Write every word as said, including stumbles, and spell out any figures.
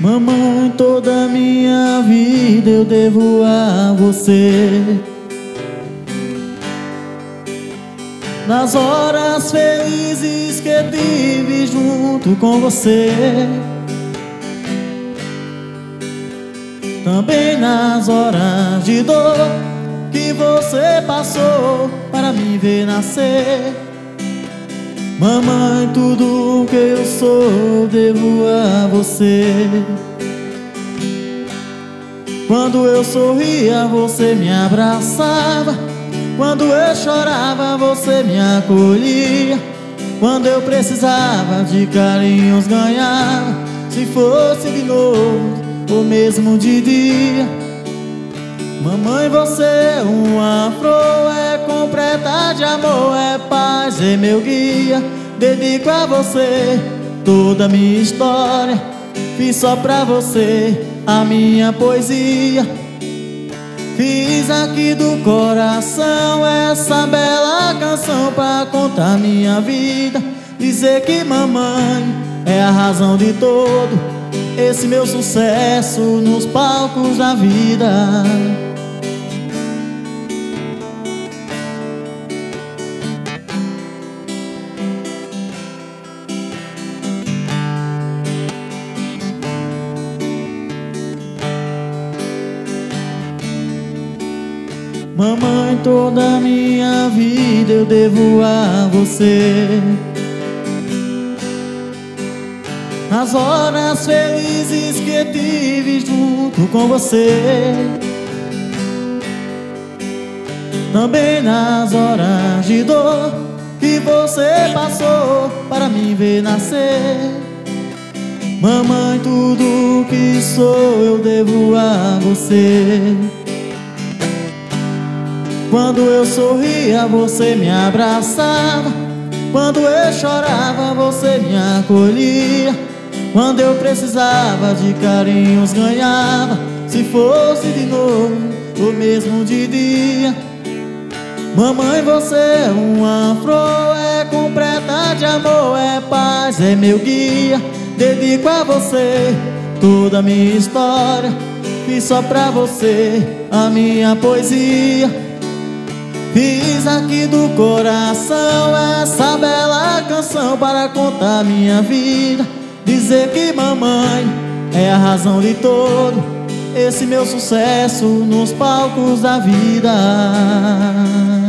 Mamãe, toda minha vida eu devo a você. Nas horas felizes que tive junto com você, também nas horas de dor que você passou para me ver nascer. Mamãe, tudo que eu sou devo a você. Quando eu sorria, você me abraçava. Quando eu chorava, você me acolhia. Quando eu precisava de carinhos, ganhava. Se fosse de novo ou mesmo de dia. Mamãe, você é uma flor, é completa de amor, é paz, é meu guia. Dedico a você toda a minha história. Fiz só pra você a minha poesia. Fiz aqui do coração essa bela canção pra contar minha vida. Dizer que mamãe é a razão de todo esse meu sucesso nos palcos da vida. Mamãe, toda minha vida eu devo a você. Nas horas felizes que tive junto com você, também nas horas de dor que você passou para me ver nascer. Mamãe, tudo que sou eu devo a você. Quando eu sorria, você me abraçava. Quando eu chorava, você me acolhia. Quando eu precisava de carinhos, ganhava. Se fosse de novo ou mesmo de dia. Mamãe, você é uma flor, é completa de amor, é paz, é meu guia. Dedico a você toda a minha história. Fiz só pra você a minha poesia. Fiz aqui do coração essa bela canção para contar minha vida. Dizer que mamãe é a razão de todo esse meu sucesso nos palcos da vida.